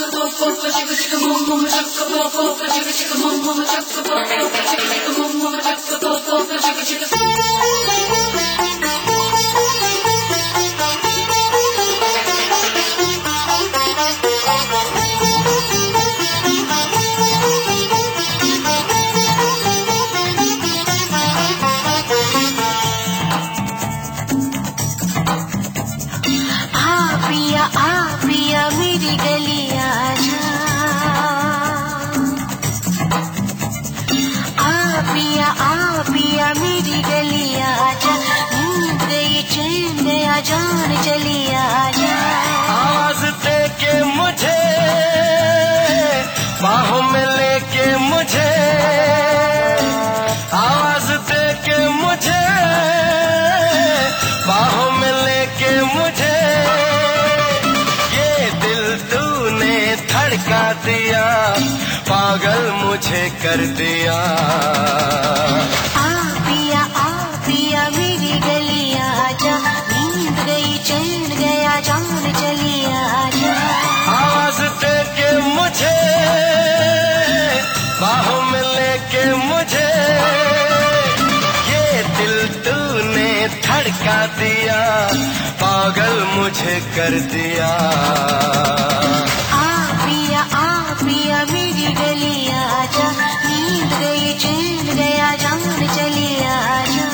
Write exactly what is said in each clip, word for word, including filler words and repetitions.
जान चली आजा। आवाज दे के मुझे, बाहों में लेके मुझे, आवाज दे के मुझे, बाहों में लेके मुझे, ये दिल तूने धड़का दिया, पागल मुझे कर दिया। आ पिया आ पिया मेरी गली आजा, नींद गई चैन गया जान चली आजा। आवाज दे के मुझे, बाहों में लेके मुझे, ये दिल तूने धड़का दिया, पागल मुझे कर दिया। आ पिया आ पिया मेरी गली आजा, नींद गई चैन गया जान चली आजा।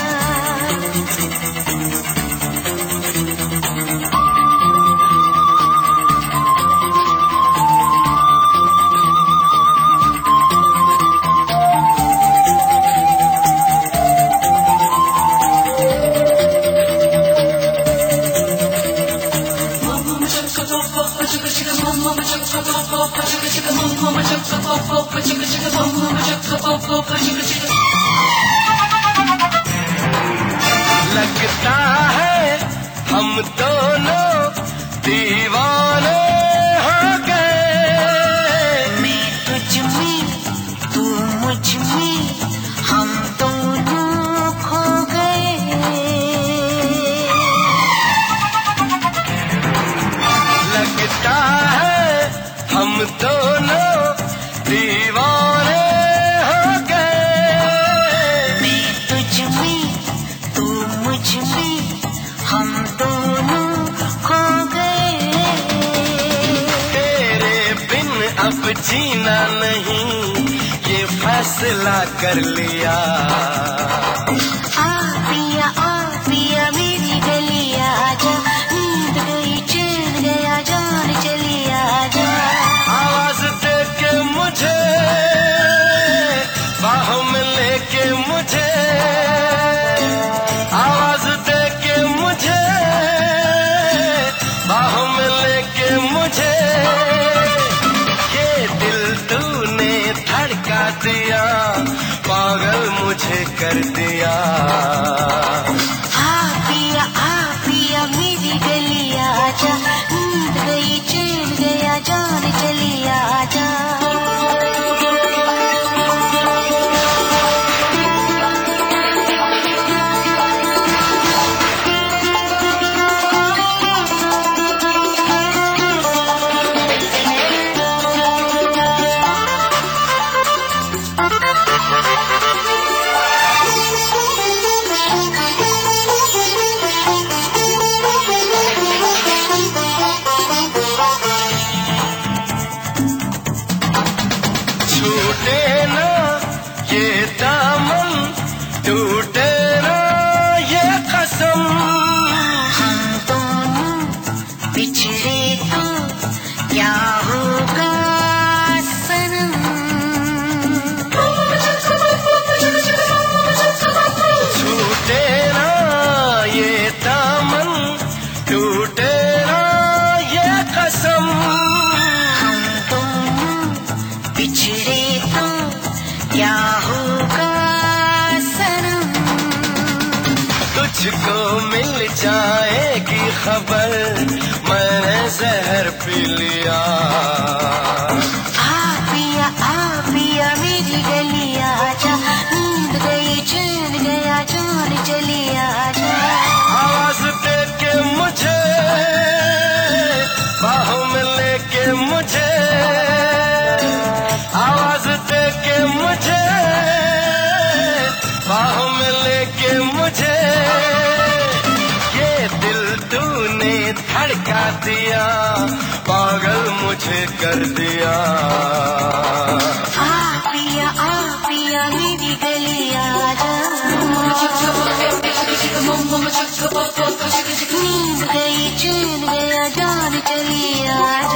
लगता है हम दोनों दीवाने हो गए, मैं तुझ में तू मुझ में, हम दोनों खो गए। लगता है हम दोनों दीवाने हो गए, मैं तुझ में तू मुझ में, हम दोनों खो गए। तेरे बिन अब जीना नहीं, ये फैसला कर लिया। आ पिया आ पिया मेरी गली आजा, नींद गई चैन गया जान चली आजा। आवाज दे के मुझे, बाहों में लेके मुझे, आवाज दे के मुझे, बाहों में लेके मुझे, ये दिल तूने धड़का दिया, पागल मुझे कर दिया। आ पिया आ पिया मेरी गली आजा, नींद गई चैन गया जान चली आजा। छूटे ना ये दामन, टूटे ना ये कसम, हम दोनों बिछड़े तो क्या होगा सनम। छूटे ना ये दामन, टूटे ना ये कसम, हम दोनों बिछड़े तो क्या होगा सनम। तुझको मिल जाएगी खबर, मैंने जहर पी लिया। आ पिया आ पिया मेरी गली आजा, नींद गई चैन गया जान चली आजा। आवाज दे के मुझे, बाहों में लेके मुझे, दिया, पागल मुझे कर दिया। आ पिया आ पिया मेरी गली आजा, नींद गई चैन गया जान चली आजा।